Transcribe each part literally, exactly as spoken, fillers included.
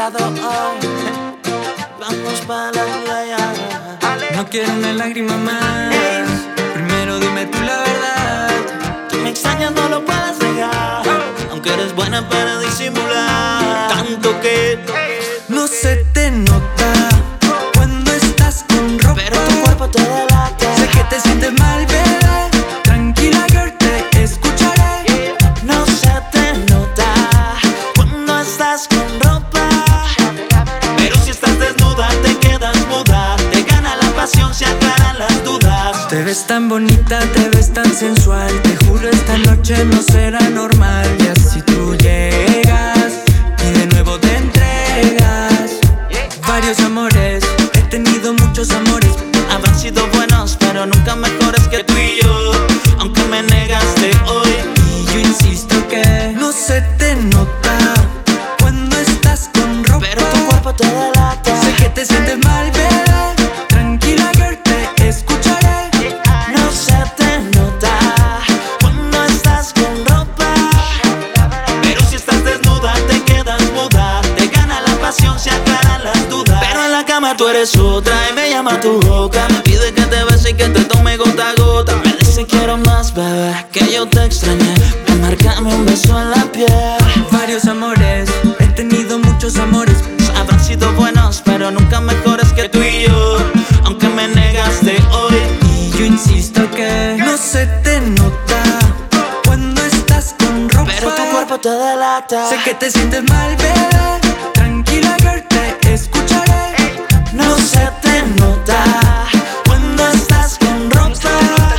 alquilado, oh. Vamos pa' la playa. No quiero una lágrima más. Primero dime tú la verdad. Que me extrañas, no lo puedes negar. Aunque eres buena para disimular. Tanto que no se te nota cuando estás con ropa, pero tu cuerpo te delata. Sé que te sientes mal, bebé. Tranquila, girl, te escucharé. No se te nota cuando estás con ropa, pero si estás desnuda te quedas muda. Te gana la pasión, se aclaran las dudas. Te ves tan bonita, te ves tan sensual. Te juro esta noche no será normal. Y así tú llegas y de nuevo te entregas. Varios amores, he tenido muchos amores. Habrán sido buenos, pero nunca mejores que tú y yo. Aunque me negaste hoy, y yo insisto que no se te nota cuando estás con ropa, pero tu cuerpo te delata. Sé que te sientes mal, bebé. Tranquila, girl, te escucharé. No se te nota cuando estás con ropa, pero si estás desnuda te quedas muda. Te gana la pasión, se aclaran las dudas. Pero en la cama tú eres otra y me llama tu boca. Me pide que te bese y que te tome gota a gota. Me dice quiero más, bebé, que yo te extrañé. Ven, márcame un beso en la piel. Varios amores, he tenido muchos amores. Habrán sido buenos, pero nunca mejores que tú y yo. Aunque me negaste hoy, y yo insisto que no se te nota cuando estás con ropa, pero tu cuerpo te delata. Sé que te sientes mal, bebé. Tranquila, girl, te escucharé. No se te nota cuando estás con ropa,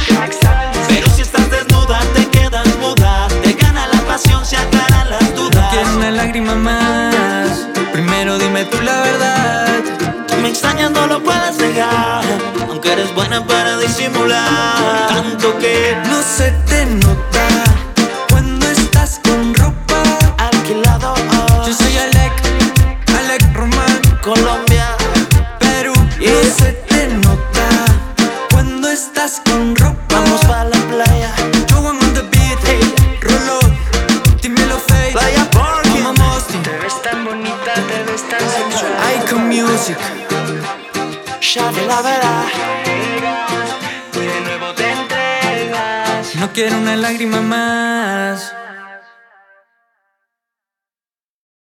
pero si estás desnuda te quedas muda. Te gana la pasión, se aclaran las dudas. No quiero una lágrima más. Primero dime tú la verdad. Que me extrañas, no lo puedes negar. Aunque eres buena para disimular. Tanto que no se te nota cuando estás con ropa. Alquilado, oh. Yo soy Alec, Alec Román, Colombia, Perú. yeah. No se te nota cuando estás con ropa. Vamos pa' la playa. Joan on the beat, hey. Rolo, dímelo fake. Playa Parking. Mama Mosty. Te ves tan bonita, te ves tan sensual. Icon Music. Ya de la verdad. Y de nuevo te entregas. No quiero una lágrima más.